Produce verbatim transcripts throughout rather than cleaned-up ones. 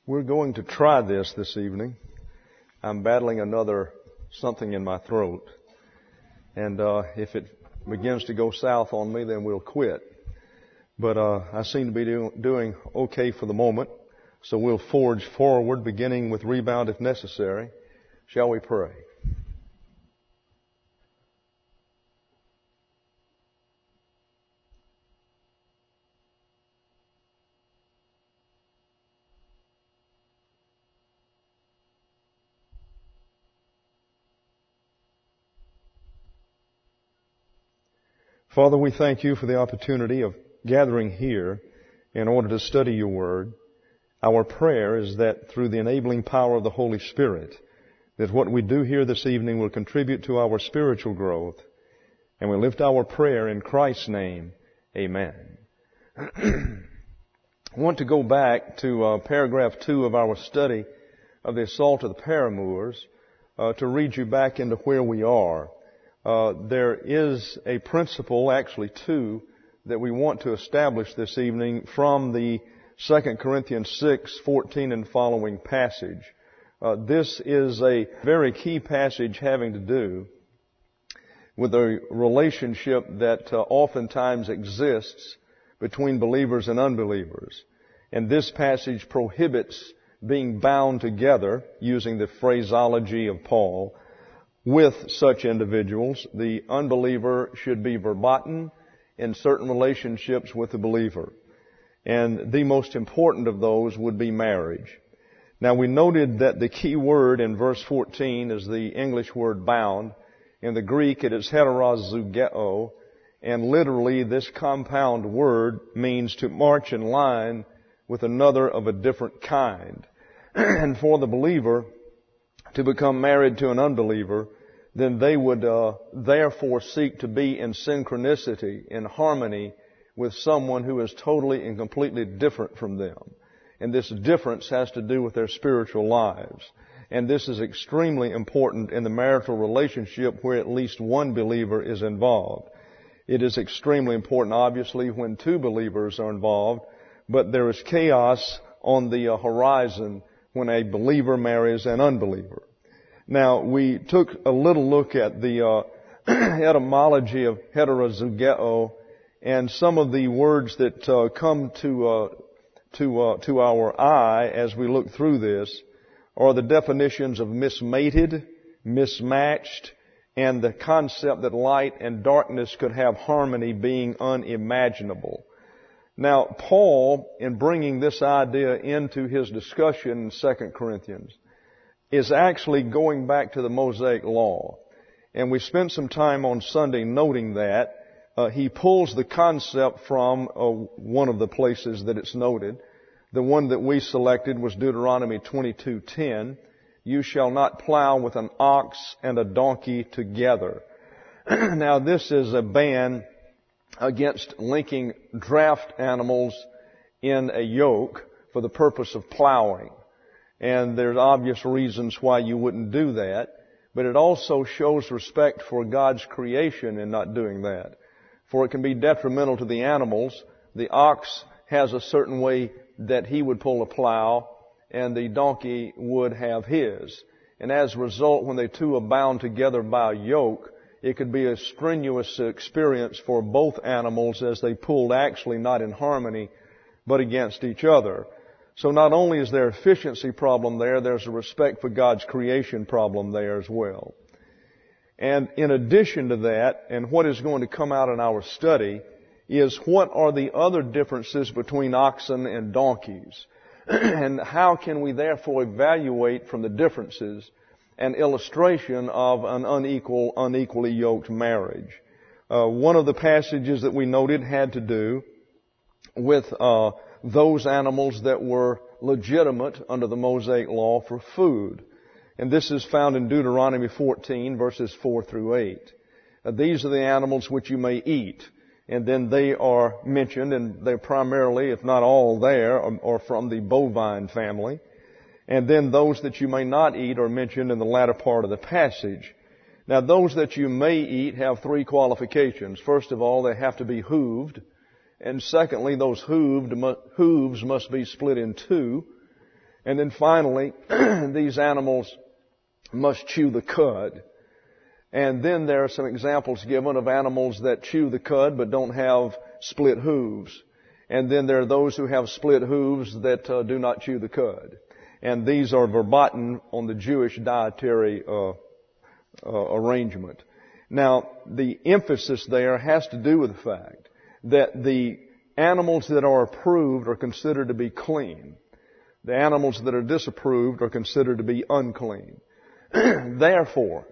We're going to try this this evening. I'm battling another something in my throat. And uh, if it begins to go south on me, then we'll quit. But uh, I seem to be do- doing okay for the moment. So we'll forge forward, beginning with rebound if necessary. Shall we pray? Father, we thank you for the opportunity of gathering here in order to study your word. Our prayer is that through the enabling power of the Holy Spirit, that what we do here this evening will contribute to our spiritual growth. And we lift our prayer in Christ's name. Amen. I want to go back to uh, paragraph two of our study of the assault of the paramours uh, to read you back into where we are. Uh, there is a principle, actually two, that we want to establish this evening from the Second Corinthians six fourteen and following passage. Uh, this is a very key passage having to do with a relationship that uh, oftentimes exists between believers and unbelievers. And this passage prohibits being bound together, using the phraseology of Paul, with such individuals. The unbeliever should be verboten in certain relationships with the believer. And the most important of those would be marriage. Now, we noted that the key word in verse fourteen is the English word bound. In the Greek, it is heterozugeo, and literally this compound word means to march in line with another of a different kind. And for the believer to become married to an unbeliever, then they would uh, therefore seek to be in synchronicity, in harmony with someone who is totally and completely different from them. And this difference has to do with their spiritual lives. And this is extremely important in the marital relationship where at least one believer is involved. It is extremely important, obviously, when two believers are involved, but there is chaos on the uh, horizon when a believer marries an unbeliever. Now, we took a little look at the uh, etymology of heterozugeo, and some of the words that uh, come to uh, to uh, to our eye as we look through this are the definitions of mismated, mismatched, and the concept that light and darkness could have harmony being unimaginable. Now, Paul, in bringing this idea into his discussion in Second Corinthians, is actually going back to the Mosaic Law. And we spent some time on Sunday noting that. Uh, he pulls the concept from uh, one of the places that it's noted. The one that we selected was Deuteronomy twenty-two ten. You shall not plow with an ox and a donkey together. Now, this is a ban against linking draft animals in a yoke for the purpose of plowing. And there's obvious reasons why you wouldn't do that. But it also shows respect for God's creation in not doing that. For it can be detrimental to the animals. The ox has a certain way that he would pull a plow, and the donkey would have his. And as a result, when they two are bound together by a yoke, it could be a strenuous experience for both animals as they pulled actually not in harmony, but against each other. So not only is there an efficiency problem there, there's a respect for God's creation problem there as well. And in addition to that, and what is going to come out in our study, is what are the other differences between oxen and donkeys? And how can we therefore evaluate from the differences an illustration of an unequal, unequally yoked marriage? Uh, one of the passages that we noted had to do with uh, those animals that were legitimate under the Mosaic Law for food. And this is found in Deuteronomy fourteen, verses four through eight. Uh, these are the animals which you may eat. And then they are mentioned, and they're primarily, if not all there, are, are from the bovine family. And then those that you may not eat are mentioned in the latter part of the passage. Now, those that you may eat have three qualifications. First of all, they have to be hooved. And secondly, those hooved, hooves must be split in two. And then finally, these animals must chew the cud. And then there are some examples given of animals that chew the cud but don't have split hooves. And then there are those who have split hooves that uh, do not chew the cud. And these are verboten on the Jewish dietary uh, uh, arrangement. Now, the emphasis there has to do with the fact that the animals that are approved are considered to be clean. The animals that are disapproved are considered to be unclean. Therefore,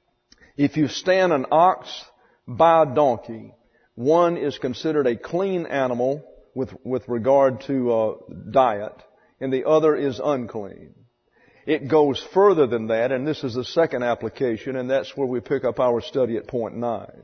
if you stand an ox by a donkey, one is considered a clean animal with, with regard to uh, diet, and the other is unclean. It goes further than that, and this is the second application, and that's where we pick up our study at point nine.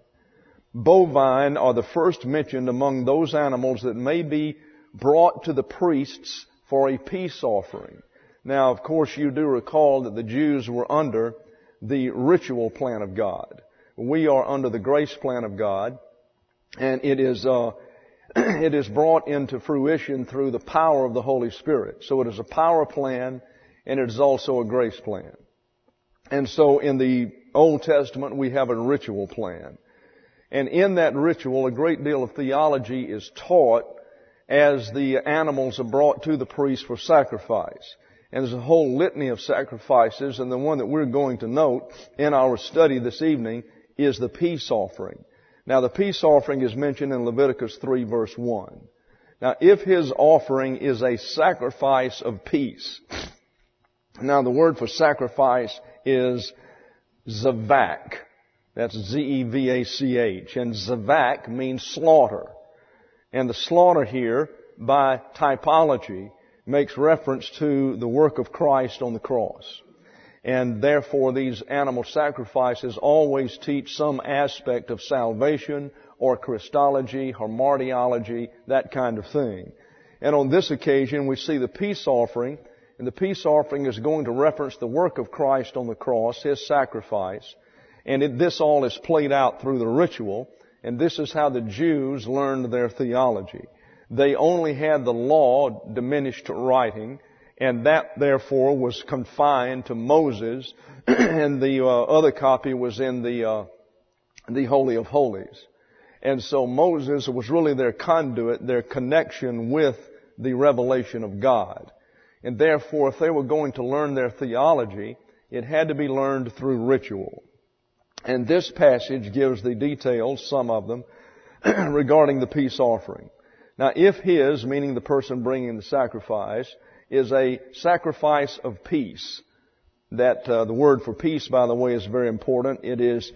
Bovine are the first mentioned among those animals that may be brought to the priests for a peace offering. Now, of course, you do recall that the Jews were under the ritual plan of God. We are under the grace plan of God, and it is uh, it is brought into fruition through the power of the Holy Spirit. So it is a power plan, and it is also a grace plan. And so in the Old Testament, we have a ritual plan. And in that ritual, a great deal of theology is taught as the animals are brought to the priest for sacrifice. And there's a whole litany of sacrifices, and the one that we're going to note in our study this evening is the peace offering. Now, the peace offering is mentioned in Leviticus three, verse one. Now, if his offering is a sacrifice of peace, now the word for sacrifice is zavak. That's Z E V A C H. And zavak means slaughter. And the slaughter here, by typology, makes reference to the work of Christ on the cross. And therefore, these animal sacrifices always teach some aspect of salvation or Christology or martyrology, that kind of thing. And on this occasion, we see the peace offering, and the peace offering is going to reference the work of Christ on the cross, His sacrifice. And it, this all is played out through the ritual, and this is how the Jews learned their theology. They only had the law diminished to writing, and that therefore was confined to Moses, and the uh, other copy was in the uh, the Holy of Holies. And so Moses was really their conduit, their connection with the revelation of God. And therefore, if they were going to learn their theology, it had to be learned through ritual. And this passage gives the details, some of them, regarding the peace offering. Now, if his, meaning the person bringing the sacrifice, is a sacrifice of peace, that uh, the word for peace, by the way, is very important. It is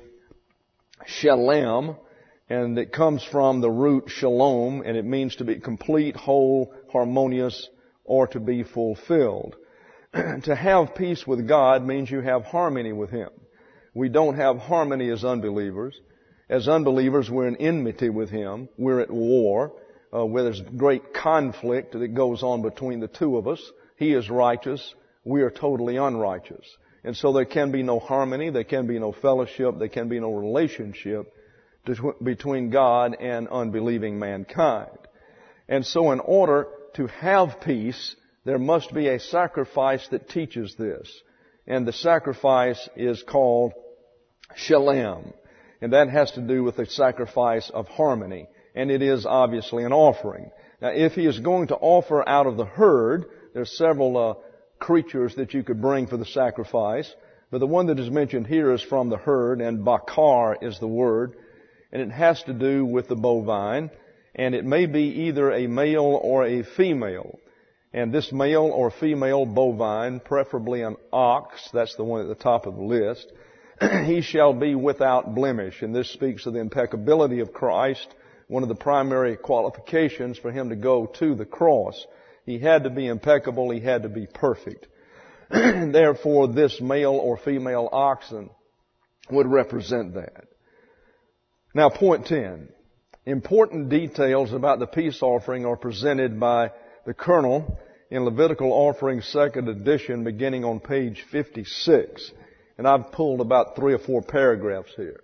shalem, and it comes from the root shalom, and it means to be complete, whole, harmonious, or to be fulfilled. To have peace with God means you have harmony with Him. We don't have harmony as unbelievers. As unbelievers, we're in enmity with Him. We're at war. Uh, where there's great conflict that goes on between the two of us. He is righteous. We are totally unrighteous. And so there can be no harmony. There can be no fellowship. There can be no relationship to, between God and unbelieving mankind. And so in order to have peace, there must be a sacrifice that teaches this. And the sacrifice is called shalem. And that has to do with the sacrifice of harmony. And it is obviously an offering. Now, if he is going to offer out of the herd, there's several uh, creatures that you could bring for the sacrifice. But the one that is mentioned here is from the herd, and bakar is the word. And it has to do with the bovine. And it may be either a male or a female. And this male or female bovine, preferably an ox, that's the one at the top of the list, he shall be without blemish. And this speaks of the impeccability of Christ. One of the primary qualifications for Him to go to the cross. He had to be impeccable. He had to be perfect. And therefore, this male or female oxen would represent that. Now, point ten. Important details about the peace offering are presented by the Colonel in Levitical Offering second edition, beginning on page fifty-six. And I've pulled about three or four paragraphs here.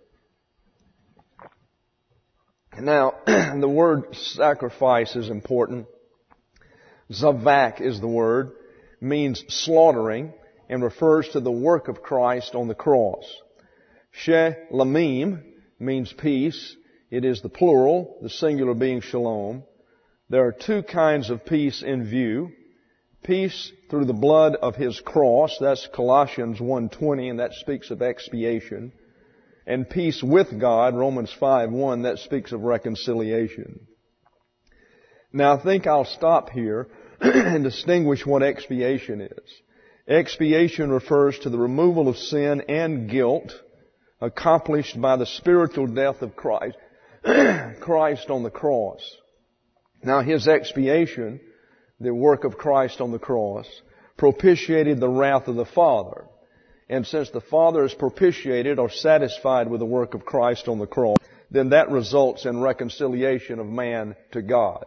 Now, the word sacrifice is important. Zavak is the word. means slaughtering and refers to the work of Christ on the cross. Shelamim means peace. It is the plural, the singular being shalom. There are two kinds of peace in view. Peace through the blood of His cross, that's Colossians one twenty, and that speaks of expiation. And peace with God, Romans five one, that speaks of reconciliation. Now I think I'll stop here and distinguish what expiation is. Expiation refers to the removal of sin and guilt accomplished by the spiritual death of Christ, Christ on the cross. Now His expiation, the work of Christ on the cross, propitiated the wrath of the Father. And since the Father is propitiated or satisfied with the work of Christ on the cross, then that results in reconciliation of man to God.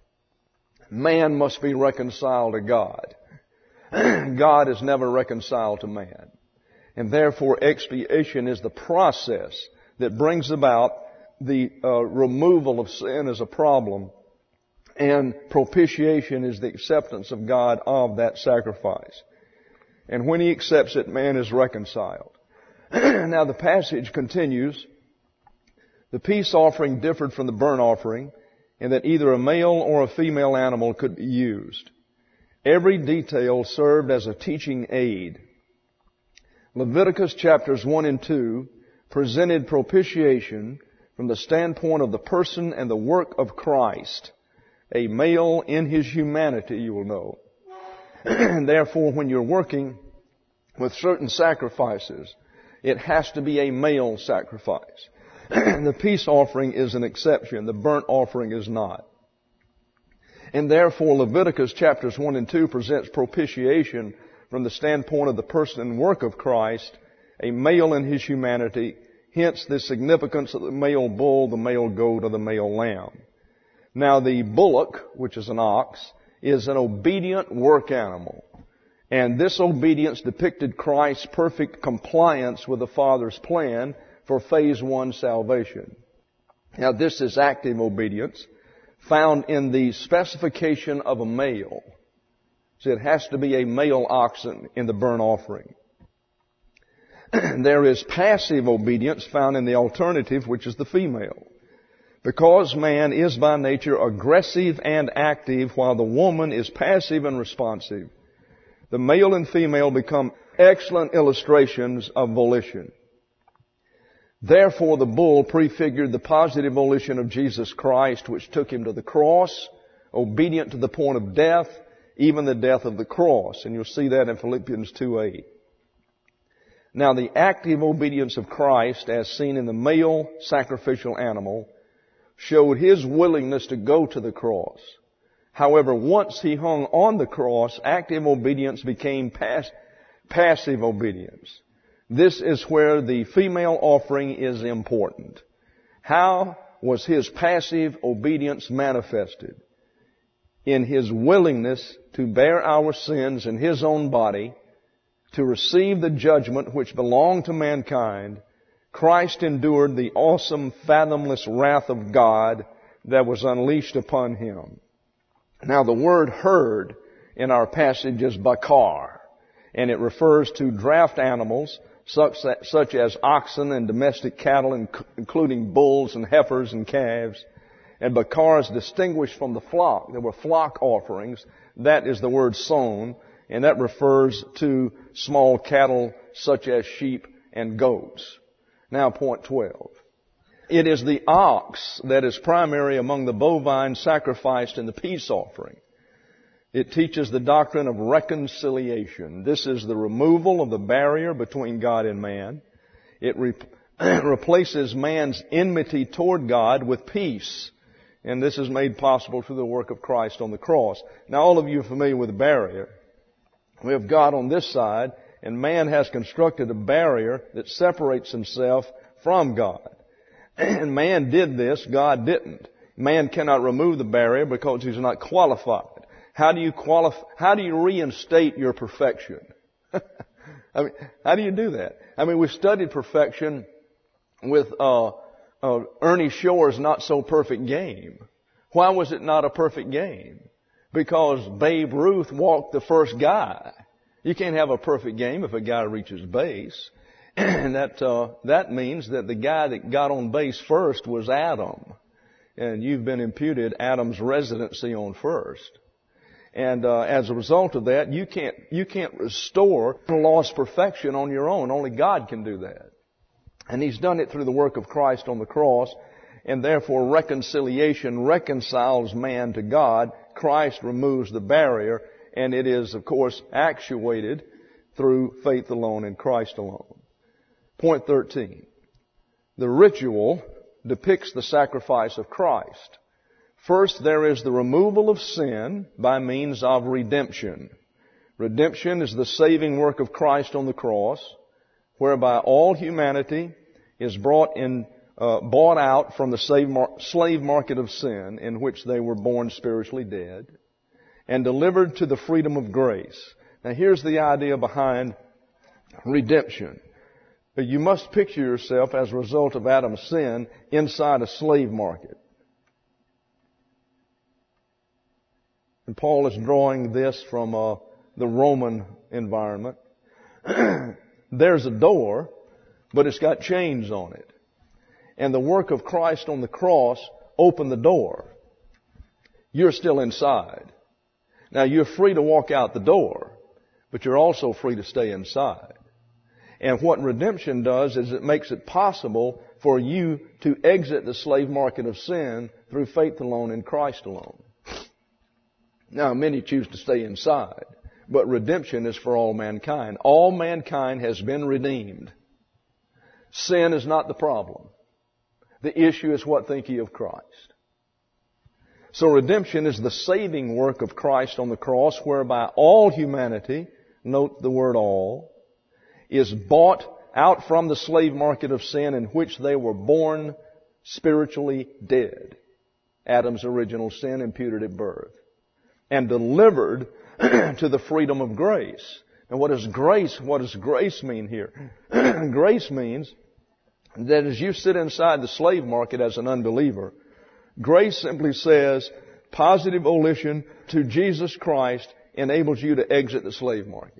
Man must be reconciled to God. God is never reconciled to man. And therefore expiation is the process that brings about the uh, removal of sin as a problem, and propitiation is the acceptance of God of that sacrifice. And when He accepts it, man is reconciled. Now the passage continues. The peace offering differed from the burnt offering in that either a male or a female animal could be used. Every detail served as a teaching aid. Leviticus chapters one and two presented propitiation from the standpoint of the person and the work of Christ, a male in His humanity, you will know. And therefore, when you're working with certain sacrifices, it has to be a male sacrifice. The peace offering is an exception. The burnt offering is not. And therefore, Leviticus chapters one and two presents propitiation from the standpoint of the person and work of Christ, a male in his humanity, hence the significance of the male bull, the male goat, or the male lamb. Now, the bullock, which is an ox, is an obedient work animal. And this obedience depicted Christ's perfect compliance with the Father's plan for phase one salvation. Now, this is active obedience found in the specification of a male. So it has to be a male oxen in the burnt offering. There is passive obedience found in the alternative, which is the female. Because man is by nature aggressive and active, while the woman is passive and responsive, the male and female become excellent illustrations of volition. Therefore, the bull prefigured the positive volition of Jesus Christ, which took Him to the cross, obedient to the point of death, even the death of the cross. And you'll see that in Philippians two eight. Now, the active obedience of Christ, as seen in the male sacrificial animal, showed His willingness to go to the cross. However, once He hung on the cross, active obedience became pass- passive obedience. This is where the female offering is important. How was His passive obedience manifested? In His willingness to bear our sins in His own body, to receive the judgment which belonged to mankind, Christ endured the awesome, fathomless wrath of God that was unleashed upon Him. Now, the word herd in our passage is bakar, and it refers to draft animals such, such as oxen and domestic cattle, including bulls and heifers and calves. And bakar is distinguished from the flock. There were flock offerings. That is the word sown, and that refers to small cattle such as sheep and goats. Now, point twelve. It is the ox that is primary among the bovine sacrificed in the peace offering. It teaches the doctrine of reconciliation. This is the removal of the barrier between God and man. It re- replaces man's enmity toward God with peace. And this is made possible through the work of Christ on the cross. Now, all of you are familiar with the barrier. We have God on this side, and man has constructed a barrier that separates himself from God. And man did this, God didn't. Man cannot remove the barrier because he's not qualified. How do you qualify? How do you reinstate your perfection? I mean, how do you do that? I mean, we studied perfection with uh, uh, Ernie Shore's Not So Perfect Game. Why was it not a perfect game? because Babe Ruth walked the first guy. You can't have a perfect game if a guy reaches base. And that, uh, that means that the guy that got on base first was Adam. And you've been imputed Adam's residency on first. And, uh, as a result of that, you can't, you can't restore lost perfection on your own. Only God can do that. And He's done it through the work of Christ on the cross. And therefore reconciliation reconciles man to God. Christ removes the barrier. And it is, of course, actuated through faith alone in Christ alone. Point thirteen. The ritual depicts the sacrifice of Christ. First, there is the removal of sin by means of redemption. Redemption is the saving work of Christ on the cross, whereby all humanity is brought in, uh, bought out from the slave, mar- slave market of sin in which they were born spiritually dead, and delivered to the freedom of grace. Now here's the idea behind redemption. You must picture yourself as a result of Adam's sin inside a slave market. And Paul is drawing this from uh, the Roman environment. There's a door, but it's got chains on it. And the work of Christ on the cross opened the door. You're still inside. Now you're free to walk out the door, but you're also free to stay inside. And what redemption does is it makes it possible for you to exit the slave market of sin through faith alone in Christ alone. Now, many choose to stay inside, but redemption is for all mankind. All mankind has been redeemed. Sin is not the problem. The issue is what think ye of Christ. So redemption is the saving work of Christ on the cross, whereby all humanity, note the word all, is bought out from the slave market of sin in which they were born spiritually dead. Adam's original sin imputed at birth. And delivered to the freedom of grace. And what is grace? What does grace mean here? Grace means that as you sit inside the slave market as an unbeliever, grace simply says positive volition to Jesus Christ enables you to exit the slave market.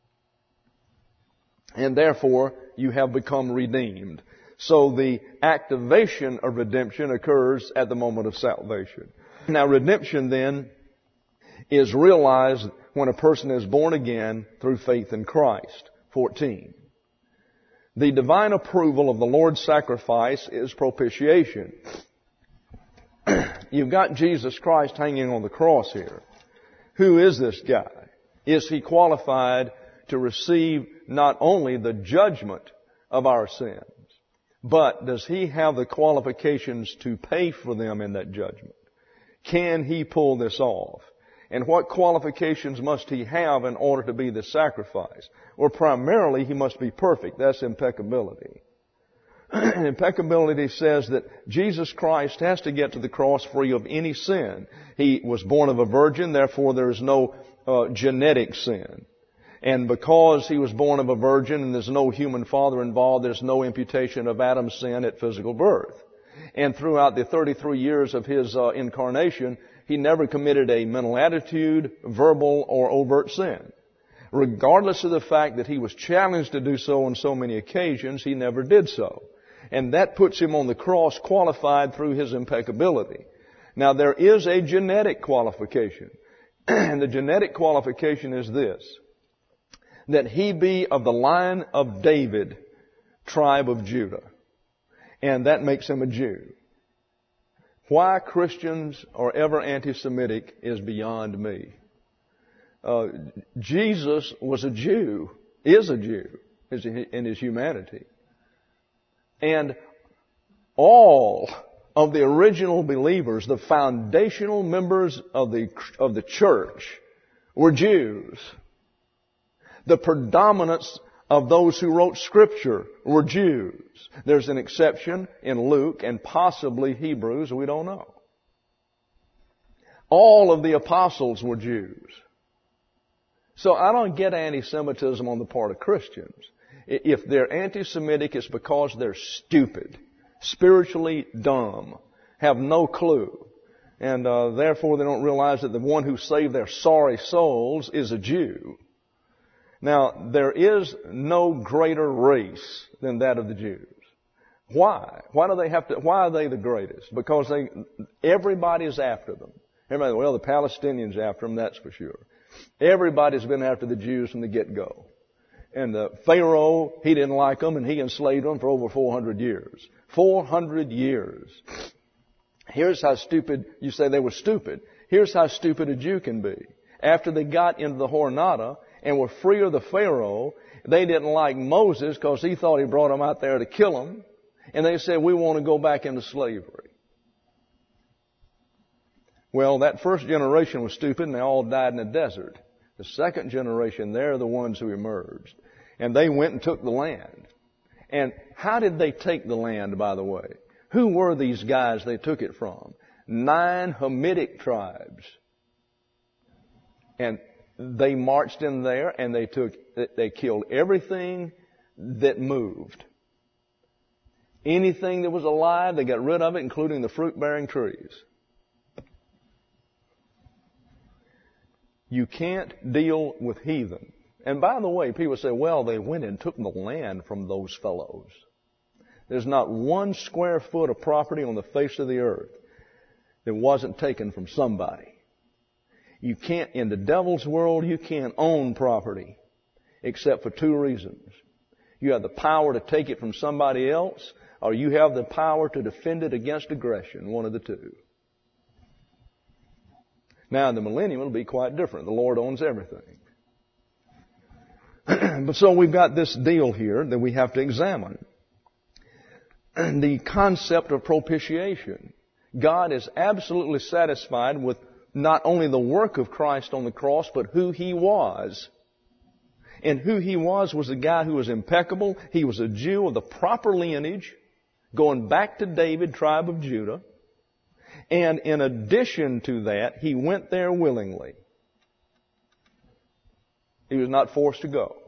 And therefore, you have become redeemed. So the activation of redemption occurs at the moment of salvation. Now, redemption then is realized when a person is born again through faith in Christ. fourteen. The divine approval of the Lord's sacrifice is propitiation. You've got Jesus Christ hanging on the cross here. Who is this guy? Is He qualified to receive not only the judgment of our sins, but does He have the qualifications to pay for them in that judgment? Can He pull this off? And what qualifications must He have in order to be the sacrifice? Well, primarily He must be perfect. That's impeccability. Impeccability says that Jesus Christ has to get to the cross free of any sin. He was born of a virgin, therefore there is no uh, genetic sin. And because He was born of a virgin and there's no human father involved, there's no imputation of Adam's sin at physical birth. And throughout the thirty-three years of His uh, incarnation, He never committed a mental attitude, verbal, or overt sin. Regardless of the fact that He was challenged to do so on so many occasions, He never did so. And that puts Him on the cross qualified through His impeccability. Now, there is a genetic qualification. And the genetic qualification is this: that He be of the line of David, tribe of Judah. And that makes Him a Jew. Why Christians are ever anti-Semitic is beyond me. Uh, Jesus was a Jew, is a Jew in His humanity. And all of the original believers, the foundational members of the, of the church, were Jews. The predominance of those who wrote Scripture were Jews. There's an exception in Luke and possibly Hebrews, we don't know. All of the apostles were Jews. So I don't get anti-Semitism on the part of Christians. If they're anti-Semitic, it's because they're stupid, spiritually dumb, have no clue. And uh, therefore they don't realize that the one who saved their sorry souls is a Jew. Now, there is no greater race than that of the Jews. Why? Why do they have to, why are they the greatest? Because they, everybody's after them. Everybody, well, the Palestinians after them, that's for sure. Everybody's been after the Jews from the get-go. And the Pharaoh, he didn't like them, and he enslaved them for over four hundred years. four hundred years. Here's how stupid, you say they were stupid. Here's how stupid a Jew can be. After they got into the Hornada and were free of the Pharaoh, they didn't like Moses because he thought he brought them out there to kill them. And they said, we want to go back into slavery. Well, that first generation was stupid and they all died in the desert. The second generation, they're the ones who emerged. And they went and took the land. And how did they take the land, by the way? Who were these guys they took it from? Nine Hamitic tribes. And they marched in there and they took, they killed everything that moved. Anything that was alive, they got rid of it, including the fruit-bearing trees. You can't deal with heathen. And by the way, people say, well, they went and took the land from those fellows. There's not one square foot of property on the face of the earth that wasn't taken from somebody. You can't, in the devil's world, you can't own property except for two reasons. You have the power to take it from somebody else, or you have the power to defend it against aggression, one of the two. Now, in the millennium, it'll be quite different. The Lord owns everything. But so we've got this deal here that we have to examine. The concept of propitiation. God is absolutely satisfied with not only the work of Christ on the cross, but who He was. And who He was was a guy who was impeccable. He was a Jew of the proper lineage, going back to David, tribe of Judah. And in addition to that, He went there willingly. He was not forced to go.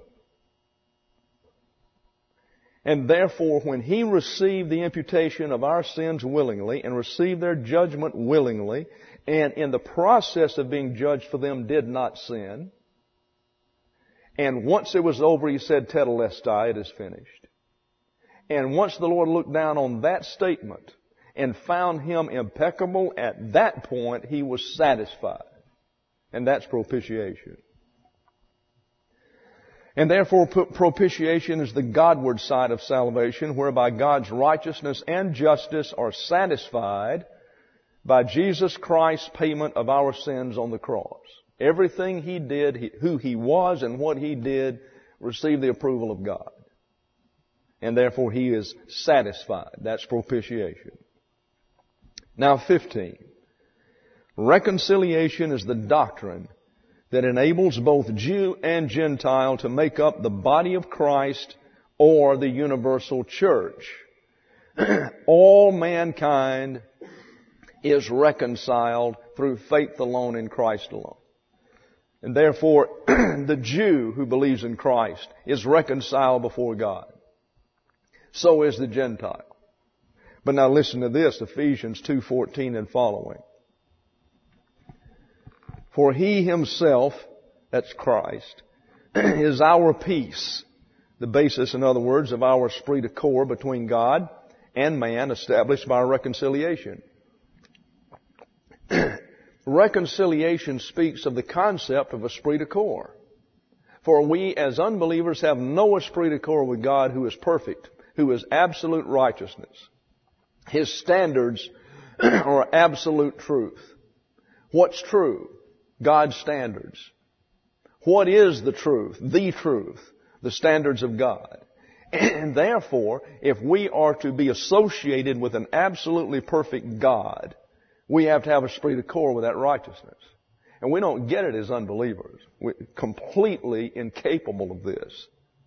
And therefore, when He received the imputation of our sins willingly and received their judgment willingly, and in the process of being judged for them did not sin, and once it was over, He said, Tetelestai, it is finished. And once the Lord looked down on that statement and found Him impeccable, at that point He was satisfied. And that's propitiation. And therefore, propitiation is the Godward side of salvation, whereby God's righteousness and justice are satisfied by Jesus Christ's payment of our sins on the cross. Everything He did, who He was and what He did, received the approval of God. And therefore He is satisfied. That's propitiation. Now fifteen. Reconciliation is the doctrine that enables both Jew and Gentile to make up the body of Christ or the universal church. All mankind is reconciled through faith alone in Christ alone. And therefore, the Jew who believes in Christ is reconciled before God. So is the Gentile. But now listen to this, Ephesians two fourteen and following. For He Himself, that's Christ, is our peace. The basis, in other words, of our esprit de corps between God and man, established by reconciliation. Reconciliation speaks of the concept of esprit de corps. For we as unbelievers have no esprit de corps with God, who is perfect, who is absolute righteousness. His standards are absolute truth. What's true? God's standards. What is the truth? The truth. The standards of God. And therefore, if we are to be associated with an absolutely perfect God, we have to have a esprit de corps with that righteousness. And we don't get it as unbelievers. We're completely incapable of this.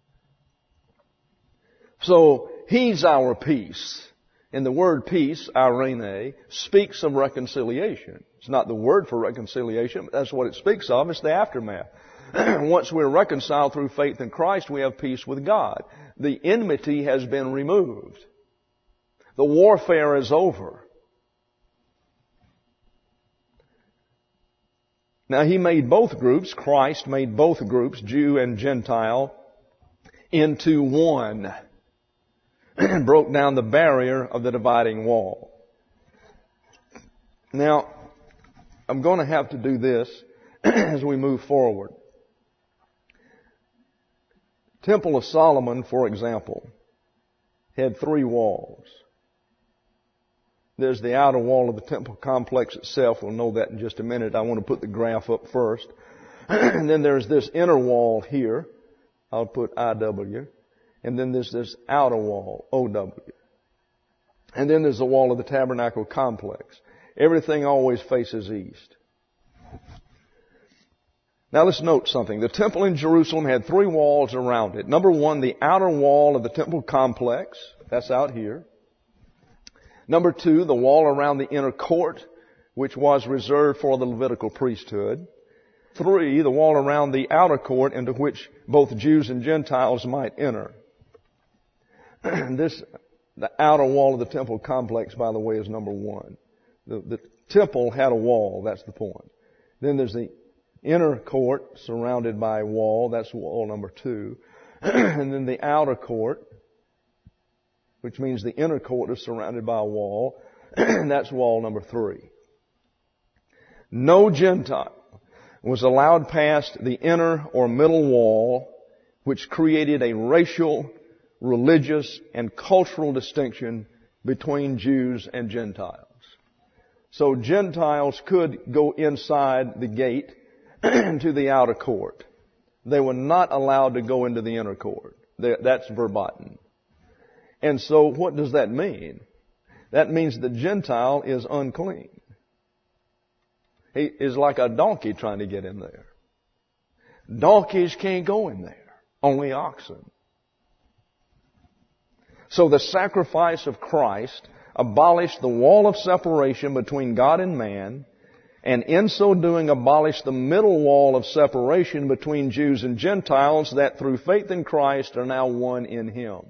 So, He's our peace. And the word peace, eirene, speaks of reconciliation. It's not the word for reconciliation, but that's what it speaks of. It's the aftermath. Once we're reconciled through faith in Christ, we have peace with God. The enmity has been removed. The warfare is over. Now He made both groups, Christ made both groups, Jew and Gentile, into one. And broke down the barrier of the dividing wall. Now, I'm going to have to do this as we move forward. Temple of Solomon, for example, had three walls. There's the outer wall of the temple complex itself. We'll know that in just a minute. I want to put the graph up first. And then there's this inner wall here. I'll put I W. And then there's this outer wall, O W. And then there's the wall of the tabernacle complex. Everything always faces east. Now let's note something. The temple in Jerusalem had three walls around it. Number one, the outer wall of the temple complex. That's out here. Number two, the wall around the inner court, which was reserved for the Levitical priesthood. Three, the wall around the outer court into which both Jews and Gentiles might enter. This, the outer wall of the temple complex, by the way, is number one. The, the temple had a wall. That's the point. Then there's the inner court surrounded by a wall. That's wall number two. And then the outer court, which means the inner court is surrounded by a wall. And that's wall number three. No Gentile was allowed past the inner or middle wall, which created a racial, religious, and cultural distinction between Jews and Gentiles. So Gentiles could go inside the gate to the outer court. They were not allowed to go into the inner court. That's verboten. And so what does that mean? That means the Gentile is unclean. He is like a donkey trying to get in there. Donkeys can't go in there. Only oxen. So the sacrifice of Christ abolished the wall of separation between God and man, and in so doing abolished the middle wall of separation between Jews and Gentiles that through faith in Christ are now one in Him.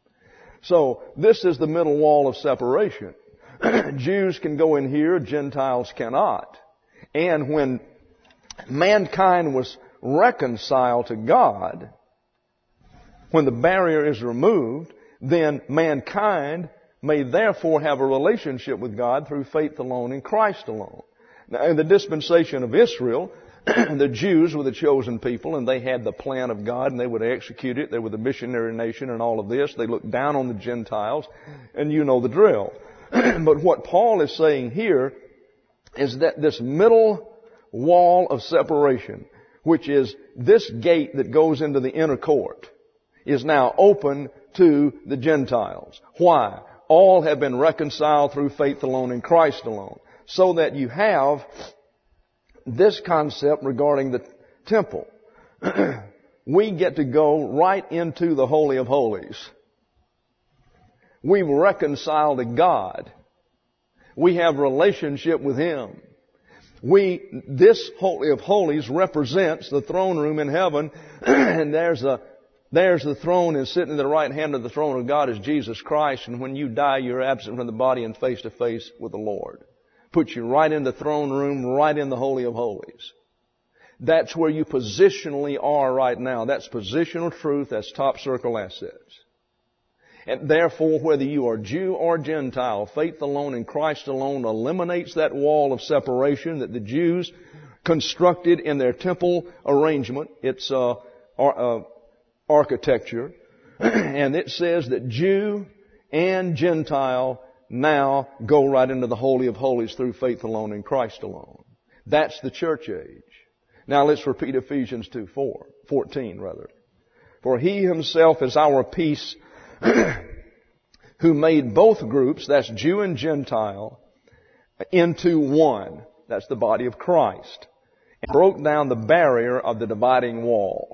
So this is the middle wall of separation. Jews can go in here, Gentiles cannot. And when mankind was reconciled to God, when the barrier is removed, then mankind may therefore have a relationship with God through faith alone in Christ alone. Now, in the dispensation of Israel, the Jews were the chosen people, and they had the plan of God, and they would execute it. They were the missionary nation and all of this. They looked down on the Gentiles, and you know the drill. But what Paul is saying here is that this middle wall of separation, which is this gate that goes into the inner court, is now open to the Gentiles. Why? All have been reconciled through faith alone in Christ alone. So that you have this concept regarding the temple. We get to go right into the Holy of Holies. We've reconciled to God. We have relationship with Him. We, this Holy of Holies represents the throne room in heaven, and there's a There's the throne, and sitting at the right hand of the throne of God is Jesus Christ. And when you die, you're absent from the body and face to face with the Lord. Puts you right in the throne room, right in the Holy of Holies. That's where you positionally are right now. That's positional truth. That's top circle assets. And therefore, whether you are Jew or Gentile, faith alone in Christ alone eliminates that wall of separation that the Jews constructed in their temple arrangement. It's uh, uh, architecture. And it says that Jew and Gentile now go right into the Holy of Holies through faith alone in Christ alone. That's the church age. Now let's repeat Ephesians two four, fourteen rather. For He Himself is our peace, who made both groups, that's Jew and Gentile, into one. That's the body of Christ. And broke down the barrier of the dividing wall.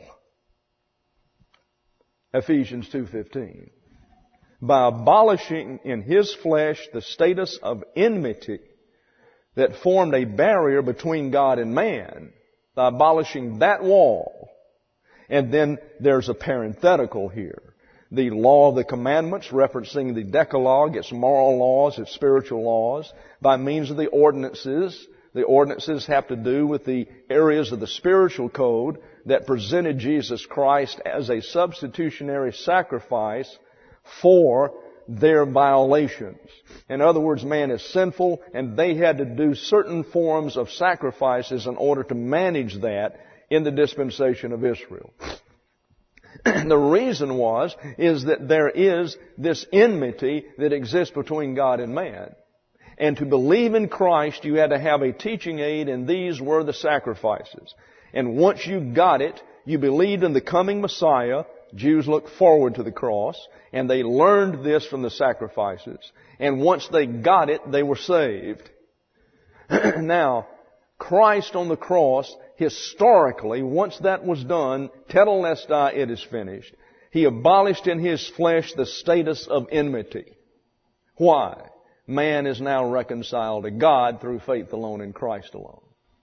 Ephesians two fifteen. By abolishing in His flesh the status of enmity that formed a barrier between God and man, by abolishing that wall. And then there's a parenthetical here. The law of the commandments, referencing the Decalogue, its moral laws, its spiritual laws, by means of the ordinances The ordinances have to do with the areas of the spiritual code that presented Jesus Christ as a substitutionary sacrifice for their violations. In other words, man is sinful, and they had to do certain forms of sacrifices in order to manage that in the dispensation of Israel. The reason was, is that there is this enmity that exists between God and man. And to believe in Christ, you had to have a teaching aid, and these were the sacrifices. And once you got it, you believed in the coming Messiah. Jews looked forward to the cross, and they learned this from the sacrifices. And once they got it, they were saved. Now, Christ on the cross, historically, once that was done, tetelestai, it is finished. He abolished in His flesh the status of enmity. Why? Man is now reconciled to God through faith alone in Christ alone.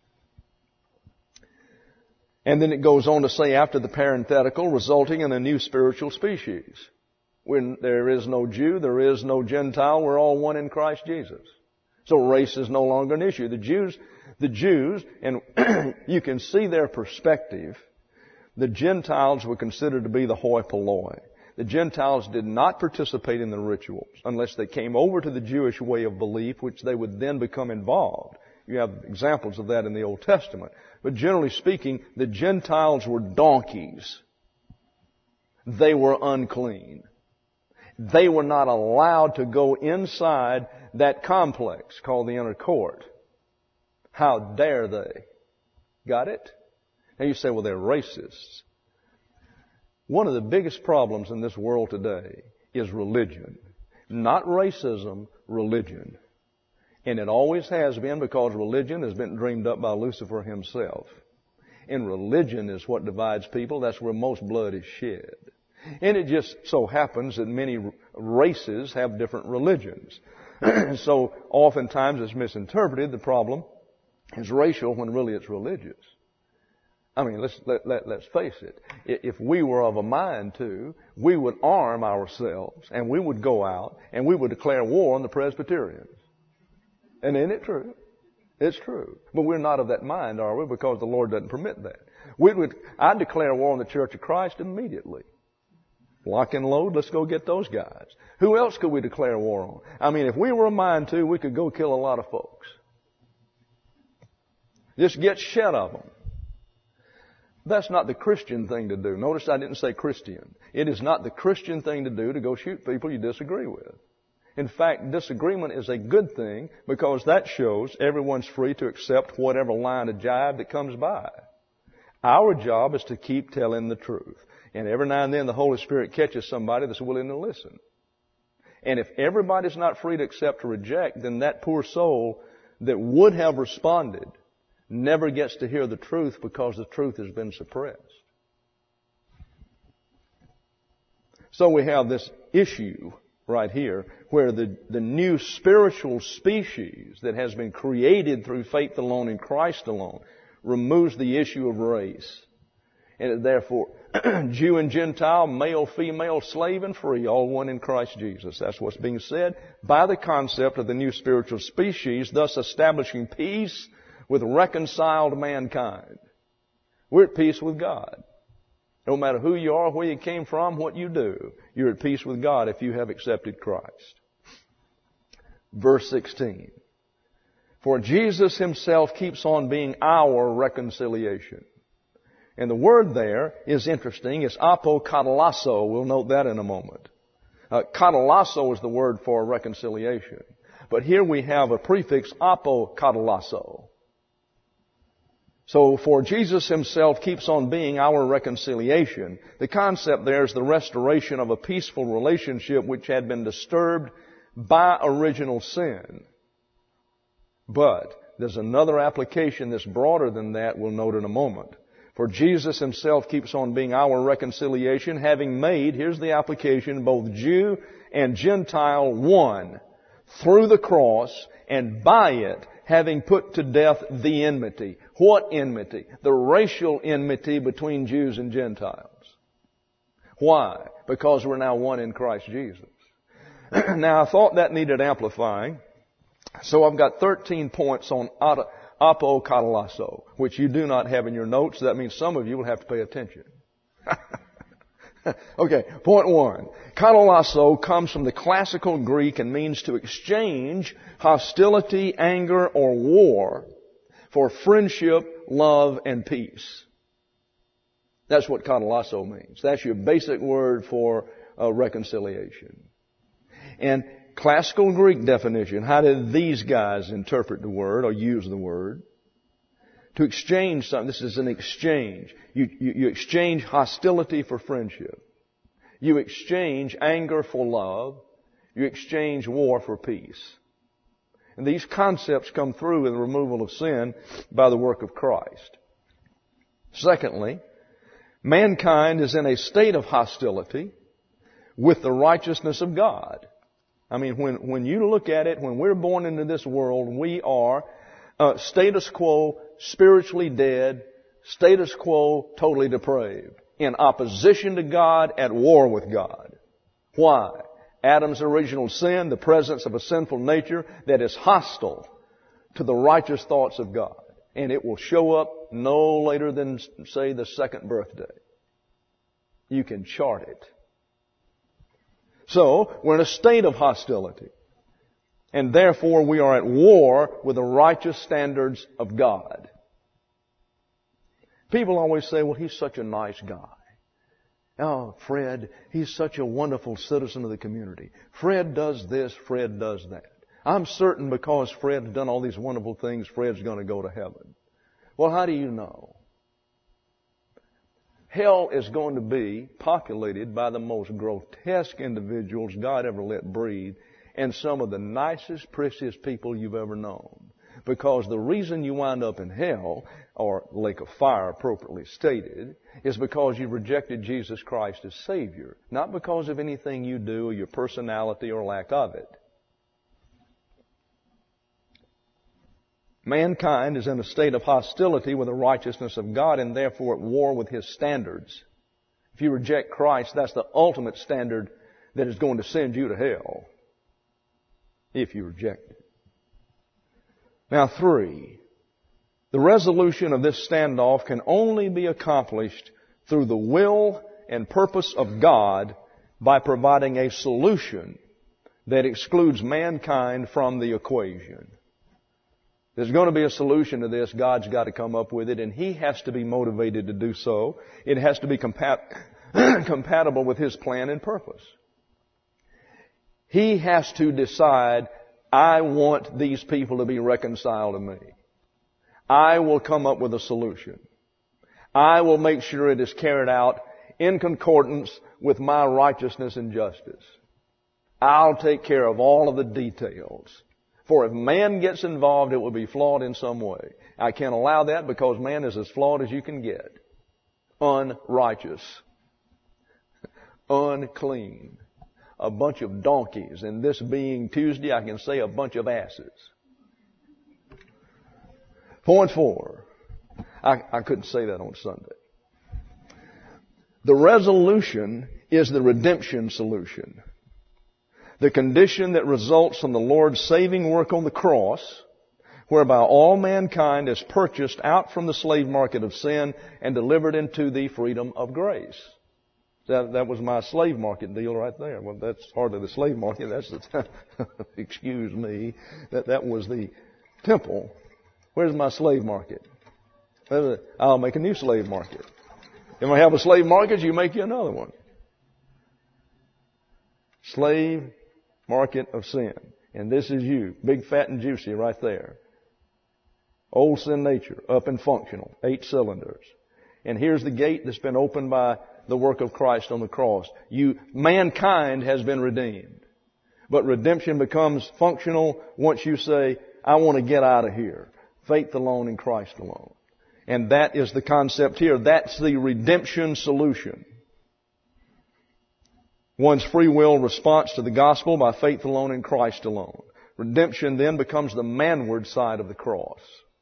And then it goes on to say, after the parenthetical, resulting in a new spiritual species. When there is no Jew, there is no Gentile, we're all one in Christ Jesus. So race is no longer an issue. The Jews, the Jews, and you can see their perspective, the Gentiles were considered to be the hoi polloi. The Gentiles did not participate in the rituals unless they came over to the Jewish way of belief, which they would then become involved. You have examples of that in the Old Testament. But generally speaking, the Gentiles were donkeys. They were unclean. They were not allowed to go inside that complex called the inner court. How dare they? Got it? Now you say, well, they're racists. One of the biggest problems in this world today is religion. Not racism, religion. And it always has been, because religion has been dreamed up by Lucifer himself. And religion is what divides people. That's where most blood is shed. And it just so happens that many races have different religions. So oftentimes it's misinterpreted. The problem is racial when really it's religious. I mean, let's, let, let, let's face it. If we were of a mind to, we would arm ourselves and we would go out and we would declare war on the Presbyterians. And isn't it true? It's true. But we're not of that mind, are we? Because the Lord doesn't permit that. We would, I'd declare war on the Church of Christ immediately. Lock and load, let's go get those guys. Who else could we declare war on? I mean, if we were a mind to, we could go kill a lot of folks. Just get shed of them. That's not the Christian thing to do. Notice I didn't say Christian. It is not the Christian thing to do to go shoot people you disagree with. In fact, disagreement is a good thing because that shows everyone's free to accept whatever line of jibe that comes by. Our job is to keep telling the truth. And every now and then the Holy Spirit catches somebody that's willing to listen. And if everybody's not free to accept or reject, then that poor soul that would have responded never gets to hear the truth because the truth has been suppressed. So we have this issue right here where the, the new spiritual species that has been created through faith alone in Christ alone removes the issue of race. And therefore, Jew and Gentile, male, female, slave and free, all one in Christ Jesus. That's what's being said by the concept of the new spiritual species, thus establishing peace with reconciled mankind. We're at peace with God. No matter who you are, where you came from, what you do, you're at peace with God if you have accepted Christ. Verse sixteen. For Jesus Himself keeps on being our reconciliation. And the word there is interesting. It's apokatallasso. We'll note that in a moment. Uh, katallasso is the word for reconciliation. But here we have a prefix apokatallasso. So, for Jesus Himself keeps on being our reconciliation. The concept there is the restoration of a peaceful relationship which had been disturbed by original sin. But there's another application that's broader than that we'll note in a moment. For Jesus Himself keeps on being our reconciliation, having made, here's the application, both Jew and Gentile one through the cross, and by it having put to death the enmity. What enmity? The racial enmity between Jews and Gentiles. Why? Because we're now one in Christ Jesus. Now, I thought that needed amplifying, so I've got thirteen points on Apokatallasso, which you do not have in your notes. That means some of you will have to pay attention. Okay, point one. Katallasso comes from the classical Greek and means to exchange hostility, anger, or war for friendship, love, and peace. That's what katallasso means. That's your basic word for uh, reconciliation. And classical Greek definition, how did these guys interpret the word or use the word? To exchange something. This is an exchange. You, you, you exchange hostility for friendship. You exchange anger for love. You exchange war for peace. And these concepts come through in the removal of sin by the work of Christ. Secondly, mankind is in a state of hostility with the righteousness of God. I mean, when, when you look at it, when we're born into this world, we are uh, status quo, spiritually dead, status quo, totally depraved, in opposition to God, at war with God. Why? Adam's original sin, the presence of a sinful nature that is hostile to the righteous thoughts of God. And it will show up no later than, say, the second birthday. You can chart it. So, we're in a state of hostility. And therefore, we are at war with the righteous standards of God. People always say, well, he's such a nice guy. Oh, Fred, he's such a wonderful citizen of the community. Fred does this, Fred does that. I'm certain because Fred's done all these wonderful things, Fred's going to go to heaven. Well, how do you know? Hell is going to be populated by the most grotesque individuals God ever let breathe and some of the nicest, prettiest people you've ever known. Because the reason you wind up in hell, or lake of fire appropriately stated, is because you rejected Jesus Christ as Savior. Not because of anything you do or your personality or lack of it. Mankind is in a state of hostility with the righteousness of God and therefore at war with His standards. If you reject Christ, that's the ultimate standard that is going to send you to hell. If you reject it. Now, three, the resolution of this standoff can only be accomplished through the will and purpose of God by providing a solution that excludes mankind from the equation. There's going to be a solution to this. God's got to come up with it, and He has to be motivated to do so. It has to be compat- compatible with His plan and purpose. He has to decide, I want these people to be reconciled to me. I will come up with a solution. I will make sure it is carried out in concordance with my righteousness and justice. I'll take care of all of the details. For if man gets involved, it will be flawed in some way. I can't allow that because man is as flawed as you can get. Unrighteous. Unclean. A bunch of donkeys. And this being Tuesday, I can say a bunch of asses. Point four. I, I couldn't say that on Sunday. The resolution is the redemption solution. The condition that results from the Lord's saving work on the cross, whereby all mankind is purchased out from the slave market of sin and delivered into the freedom of grace. That, that was my slave market deal right there. Well, that's hardly the slave market. That's the, excuse me. That, that was the temple. Where's my slave market? I'll make a new slave market. If I have a slave market, you make you another one. Slave market of sin. And this is you. Big, fat, and juicy right there. Old sin nature, up and functional. Eight cylinders. And here's the gate that's been opened by the work of Christ on the cross. You, mankind has been redeemed. But redemption becomes functional once you say, I want to get out of here. Faith alone in Christ alone. And that is the concept here. That's the redemption solution. One's free will response to the gospel by faith alone in Christ alone. Redemption then becomes the manward side of the cross.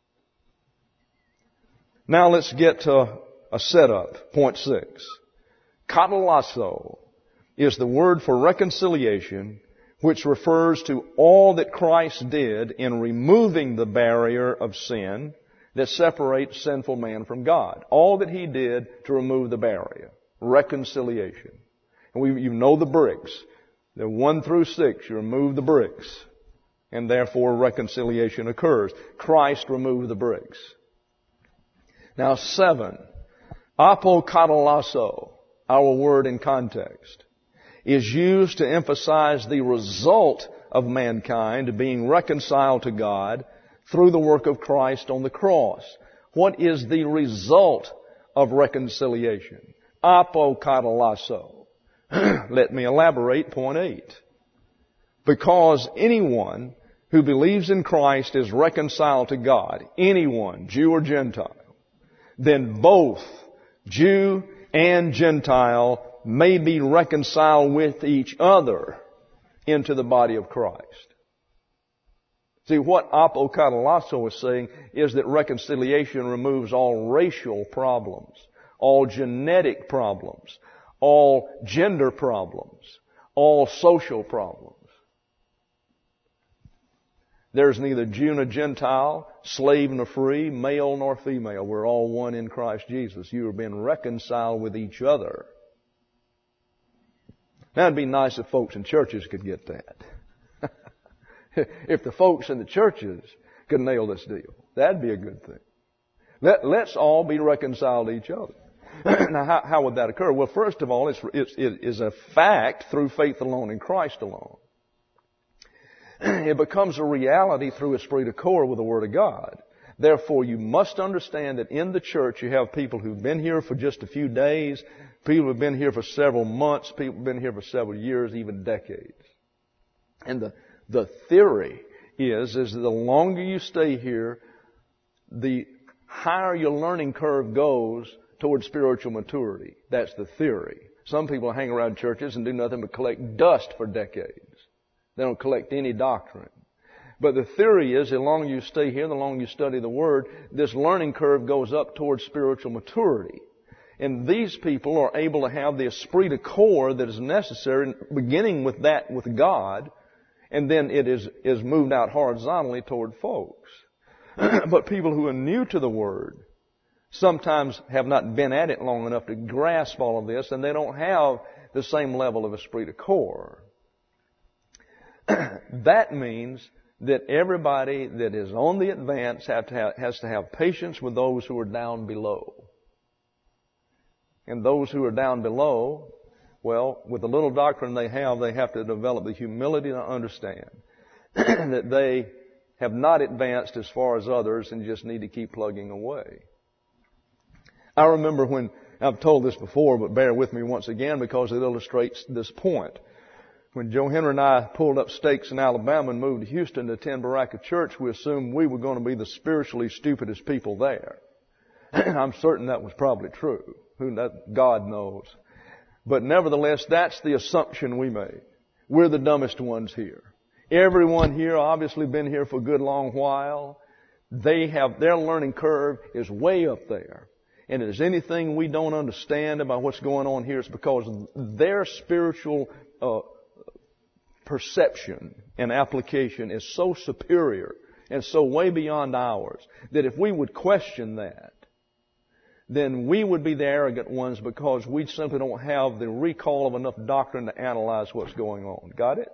Now let's get to a setup. Point six. Katallasso is the word for reconciliation, which refers to all that Christ did in removing the barrier of sin that separates sinful man from God. All that He did to remove the barrier. Reconciliation. And we, you know the bricks. The one through six, you remove the bricks. And therefore reconciliation occurs. Christ removed the bricks. Now seven. Apokatallasso, our word in context, is used to emphasize the result of mankind being reconciled to God through the work of Christ on the cross. What is the result of reconciliation? Apokatallasso. Let me elaborate point eight. Because anyone who believes in Christ is reconciled to God, anyone, Jew or Gentile, then both Jew and Gentile may be reconciled with each other into the body of Christ. See, what apokatallasso is saying is that reconciliation removes all racial problems, all genetic problems, all gender problems, all social problems. There's neither Jew nor Gentile, slave nor free, male nor female. We're all one in Christ Jesus. You are being reconciled with each other. Now, it'd be nice if folks in churches could get that. If the folks in the churches could nail this deal, that'd be a good thing. Let, let's all be reconciled to each other. Now, how, how would that occur? Well, first of all, it's, it's, it is a fact through faith alone in Christ alone. It becomes a reality through esprit de corps with the Word of God. Therefore, you must understand that in the church you have people who've been here for just a few days, people who've been here for several months, people who've been here for several years, even decades. And the, the theory is, is that the longer you stay here, the higher your learning curve goes towards spiritual maturity. That's the theory. Some people hang around churches and do nothing but collect dust for decades. They don't collect any doctrine. But the theory is, the longer you stay here, the longer you study the Word, this learning curve goes up towards spiritual maturity. And these people are able to have the esprit de corps that is necessary, beginning with that with God, and then it is, is moved out horizontally toward folks. But people who are new to the Word sometimes have not been at it long enough to grasp all of this, and they don't have the same level of esprit de corps. That means that everybody that is on the advance have to have, has to have patience with those who are down below. And those who are down below, well, with the little doctrine they have, they have to develop the humility to understand that they have not advanced as far as others and just need to keep plugging away. I remember when, I've told this before, but bear with me once again because it illustrates this point. When Joe Henry and I pulled up stakes in Alabama and moved to Houston to attend Baraka Church, we assumed we were going to be the spiritually stupidest people there. I'm certain that was probably true. Who that God knows. But nevertheless, that's the assumption we made. We're the dumbest ones here. Everyone here obviously been here for a good long while. They have, their learning curve is way up there. And if there's anything we don't understand about what's going on here, it's because their spiritual uh, perception and application is so superior and so way beyond ours that if we would question that, then we would be the arrogant ones because we simply don't have the recall of enough doctrine to analyze what's going on. Got it?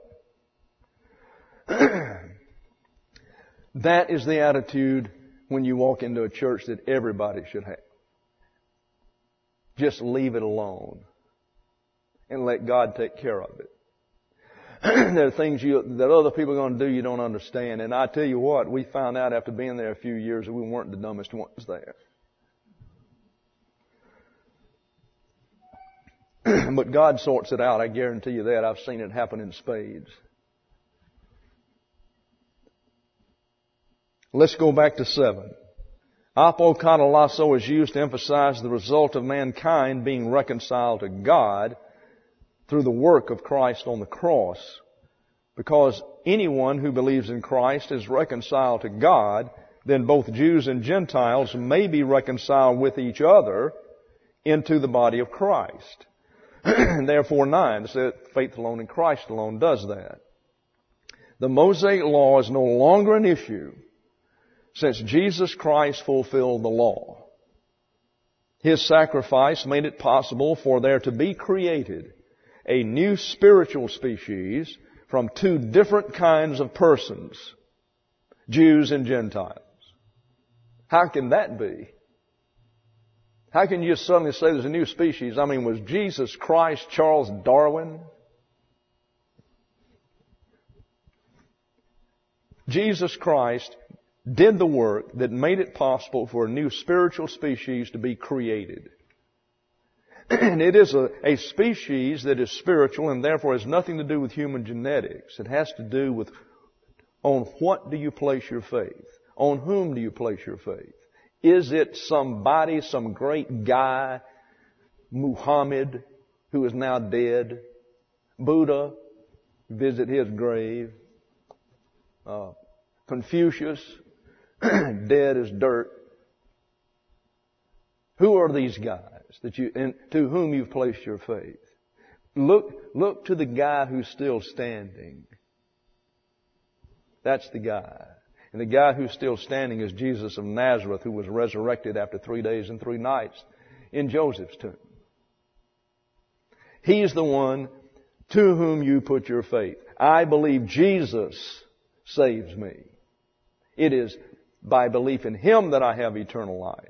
That is the attitude when you walk into a church that everybody should have. Just leave it alone and let God take care of it. There are things you, that other people are going to do you don't understand. And I tell you what, we found out after being there a few years that we weren't the dumbest ones there. But God sorts it out. I guarantee you that. I've seen it happen in spades. Let's go back to seven. Apokatallasso is used to emphasize the result of mankind being reconciled to God through the work of Christ on the cross. Because anyone who believes in Christ is reconciled to God, then both Jews and Gentiles may be reconciled with each other into the body of Christ. And therefore, nine, said faith alone in Christ alone does that. The Mosaic law is no longer an issue since Jesus Christ fulfilled the law. His sacrifice made it possible for there to be created a new spiritual species from two different kinds of persons, Jews and Gentiles. How can that be? How can you just suddenly say there's a new species? I mean, was Jesus Christ Charles Darwin? Jesus Christ did the work that made it possible for a new spiritual species to be created. And it is a, a species that is spiritual and therefore has nothing to do with human genetics. It has to do with on what do you place your faith? On whom do you place your faith? Is it somebody, some great guy, Muhammad, who is now dead? Buddha, visit his grave. Uh, Confucius, dead as dirt. Who are these guys that you, and to whom you've placed your faith? Look, look to the guy who's still standing. That's the guy. And the guy who's still standing is Jesus of Nazareth, who was resurrected after three days and three nights in Joseph's tomb. He's the one to whom you put your faith. I believe Jesus saves me. It is by belief in Him that I have eternal life.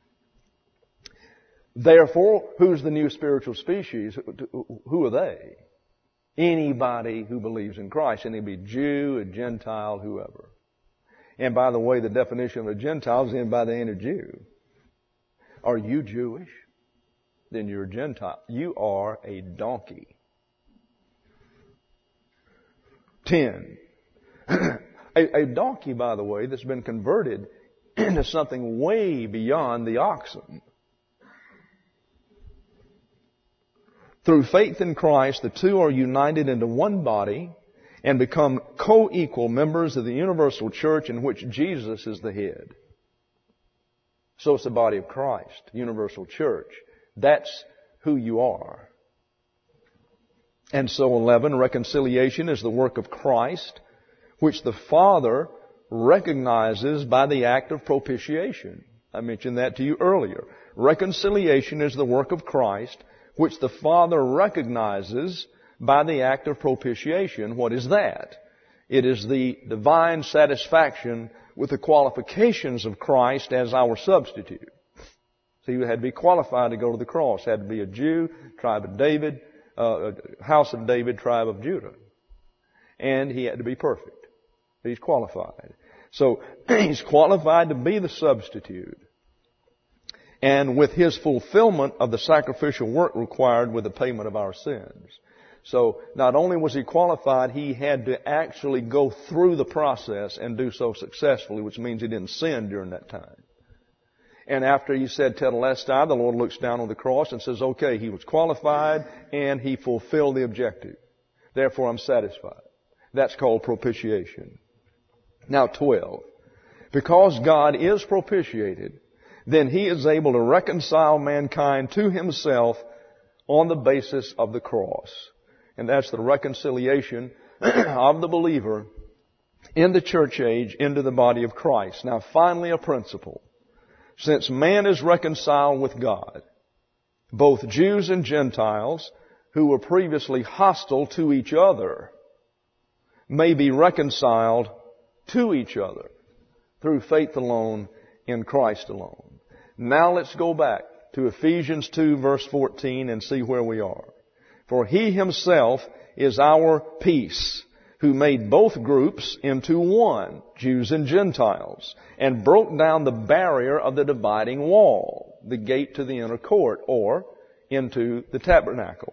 Therefore, who's the new spiritual species? Who are they? Anybody who believes in Christ. And it'd be Jew, a Gentile, whoever. And by the way, the definition of a Gentile is anybody that ain't a Jew. Are you Jewish? Then you're a Gentile. You are a donkey. Ten. a, a donkey, by the way, that's been converted into something way beyond the oxen. Through faith in Christ, the two are united into one body and become co-equal members of the universal church in which Jesus is the head. So it's the body of Christ, universal church. That's who you are. And so eleven, reconciliation is the work of Christ, which the Father recognizes by the act of propitiation. I mentioned that to you earlier. Reconciliation is the work of Christ, which the Father recognizes by the act of propitiation. What is that? It is the divine satisfaction with the qualifications of Christ as our substitute. So he had to be qualified to go to the cross. Had to be a Jew, tribe of David, uh, house of David, tribe of Judah. And he had to be perfect. He's qualified. So he's qualified to be the substitute. And with his fulfillment of the sacrificial work required with the payment of our sins. So not only was he qualified, he had to actually go through the process and do so successfully, which means he didn't sin during that time. And after he said tetelestai, the Lord looks down on the cross and says, okay, he was qualified and he fulfilled the objective. Therefore, I'm satisfied. That's called propitiation. Now, twelve. Because God is propitiated, then He is able to reconcile mankind to Himself on the basis of the cross. And that's the reconciliation of the believer in the church age into the body of Christ. Now, finally, a principle. Since man is reconciled with God, both Jews and Gentiles who were previously hostile to each other may be reconciled to each other through faith alone in Christ alone. Now let's go back to Ephesians two verse fourteen and see where we are. For He Himself is our peace, who made both groups into one, Jews and Gentiles, and broke down the barrier of the dividing wall, the gate to the inner court, or into the tabernacle.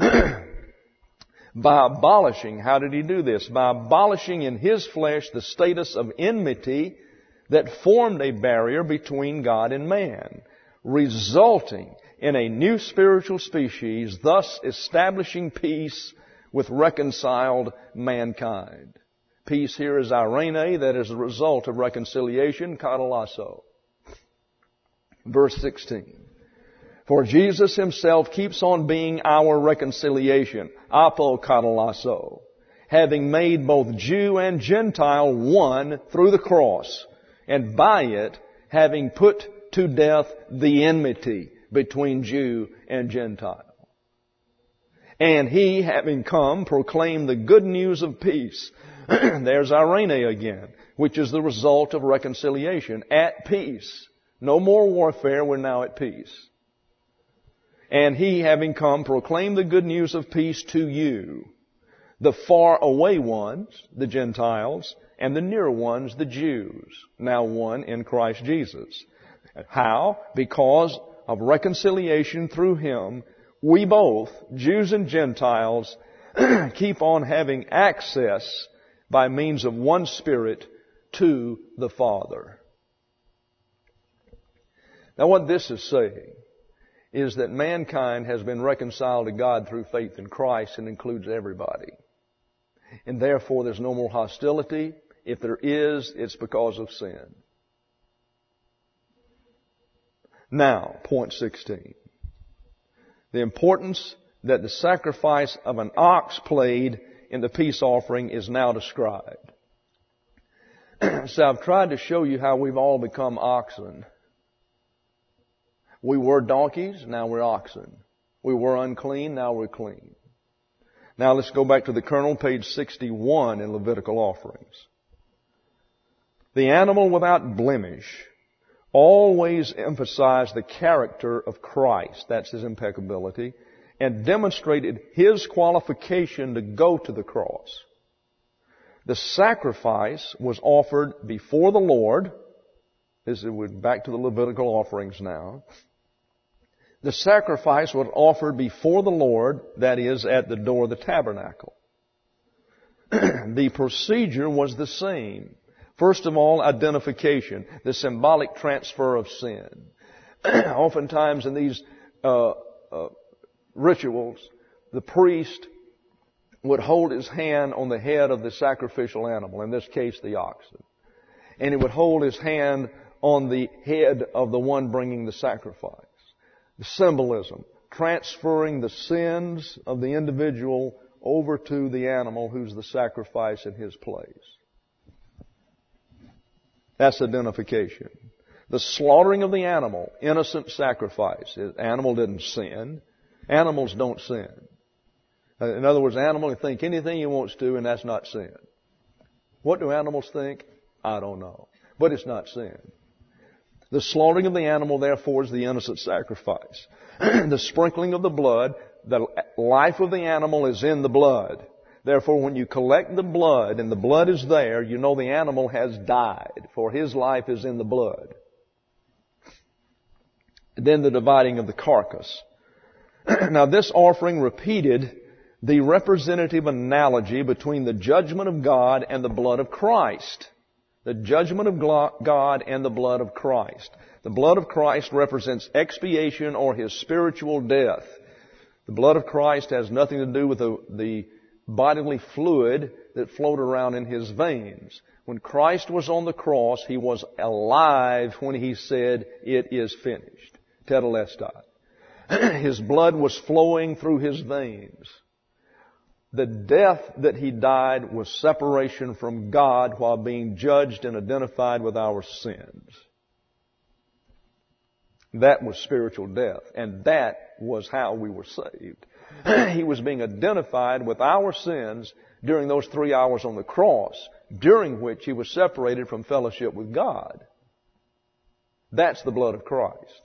By abolishing, how did He do this? By abolishing in His flesh the status of enmity that formed a barrier between God and man, resulting in a new spiritual species, thus establishing peace with reconciled mankind. Peace here is irene, that is the result of reconciliation, katalasso. Verse sixteen. For Jesus Himself keeps on being our reconciliation, apokatalasso. having made both Jew and Gentile one through the cross, and by it having put to death the enmity between Jew and Gentile. And He, having come, proclaimed the good news of peace. There's irene again, which is the result of reconciliation. At peace. No more warfare, we're now at peace. And He, having come, proclaimed the good news of peace to you, the far away ones, the Gentiles, and the near ones, the Jews, now one in Christ Jesus. How? Because of reconciliation through Him, we both, Jews and Gentiles, keep on having access by means of one Spirit to the Father. Now what this is saying is that mankind has been reconciled to God through faith in Christ and includes everybody. And therefore there's no more hostility. If there is, it's because of sin. Now, point sixteen. The importance that the sacrifice of an ox played in the peace offering is now described. So I've tried to show you how we've all become oxen. We were donkeys, now we're oxen. We were unclean, now we're clean. Now let's go back to the kernel, page sixty-one in Levitical offerings. The animal without blemish always emphasized the character of Christ, that's His impeccability, and demonstrated His qualification to go to the cross. The sacrifice was offered before the Lord. This is, we're back to the Levitical offerings now. The sacrifice was offered before the Lord, that is, at the door of the tabernacle. The procedure was the same. First of all, identification, the symbolic transfer of sin. Oftentimes in these uh, uh, rituals, the priest would hold his hand on the head of the sacrificial animal, in this case the oxen. And he would hold his hand on the head of the one bringing the sacrifice. The symbolism, transferring the sins of the individual over to the animal who's the sacrifice in his place. That's identification. The slaughtering of the animal, innocent sacrifice. The animal didn't sin. Animals don't sin. In other words, animal can think anything he wants to, and that's not sin. What do animals think? I don't know. But it's not sin. The slaughtering of the animal, therefore, is the innocent sacrifice. The sprinkling of the blood, the life of the animal is in the blood. Therefore, when you collect the blood and the blood is there, you know the animal has died, for his life is in the blood. And then the dividing of the carcass. Now, this offering repeated the representative analogy between the judgment of God and the blood of Christ. The judgment of God and the blood of Christ. The blood of Christ represents expiation or His spiritual death. The blood of Christ has nothing to do with the, the bodily fluid that flowed around in His veins. When Christ was on the cross, He was alive when He said, "It is finished." Tetelestai. His blood was flowing through His veins. The death that He died was separation from God while being judged and identified with our sins. That was spiritual death, and that was how we were saved. He was being identified with our sins during those three hours on the cross, during which He was separated from fellowship with God. That's the blood of Christ.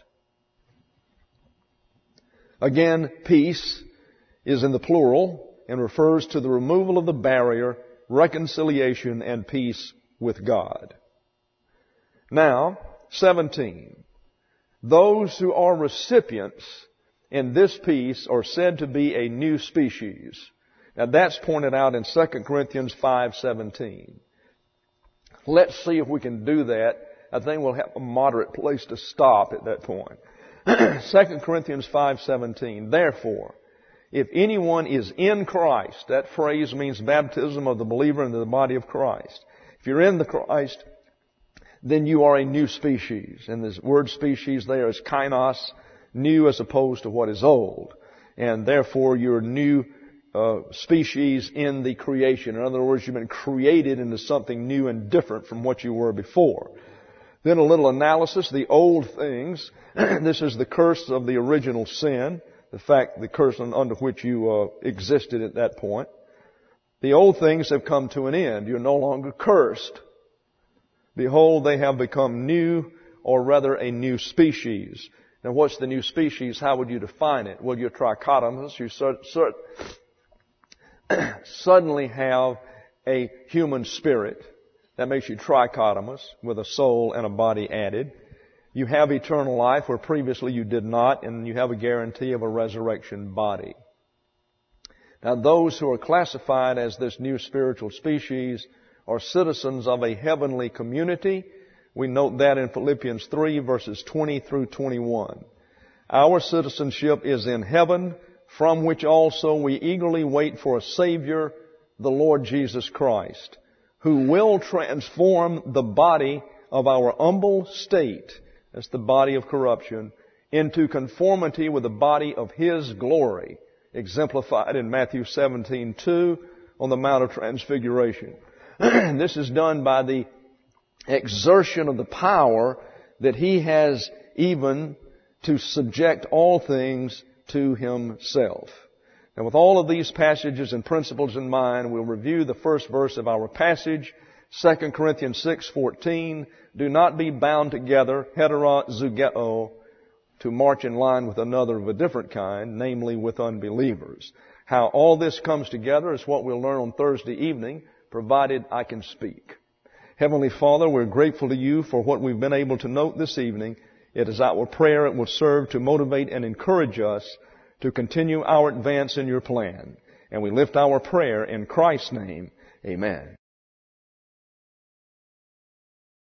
Again, peace is in the plural and refers to the removal of the barrier, reconciliation, and peace with God. Now, seventeen. Those who are recipients in this peace are said to be a new species. Now that's pointed out in Second Corinthians five seventeen. Let's see if we can do that. I think we'll have a moderate place to stop at that point. Second Corinthians five seventeen. Therefore, if anyone is in Christ, that phrase means baptism of the believer into the body of Christ. If you're in the Christ, then you are a new species. And this word species there is kainos, new as opposed to what is old. And therefore you're new uh, species in the creation. In other words, you've been created into something new and different from what you were before. Then a little analysis, the old things. This is the curse of the original sin, the fact, the curse under which you uh, existed at that point. The old things have come to an end. You're no longer cursed. Behold, they have become new, or rather a new species. Now, what's the new species? How would you define it? Well, you're trichotomous. You cer- cer- suddenly have a human spirit. That makes you trichotomous, with a soul and a body added. You have eternal life where previously you did not, and you have a guarantee of a resurrection body. Now, those who are classified as this new spiritual species are citizens of a heavenly community. We note that in Philippians three, verses twenty through twenty-one. Our citizenship is in heaven, from which also we eagerly wait for a Savior, the Lord Jesus Christ, who will transform the body of our humble state, that's the body of corruption, into conformity with the body of His glory, exemplified in Matthew seventeen two on the Mount of Transfiguration. This is done by the exertion of the power that He has even to subject all things to Himself. Now, with all of these passages and principles in mind, we'll review the first verse of our passage, Second Corinthians six fourteen. Do not be bound together, hetera zugeo, to march in line with another of a different kind, namely with unbelievers. How all this comes together is what we'll learn on Thursday evening, provided I can speak. Heavenly Father, we're grateful to You for what we've been able to note this evening. It is our prayer it will serve to motivate and encourage us to continue our advance in Your plan. And we lift our prayer in Christ's name. Amen.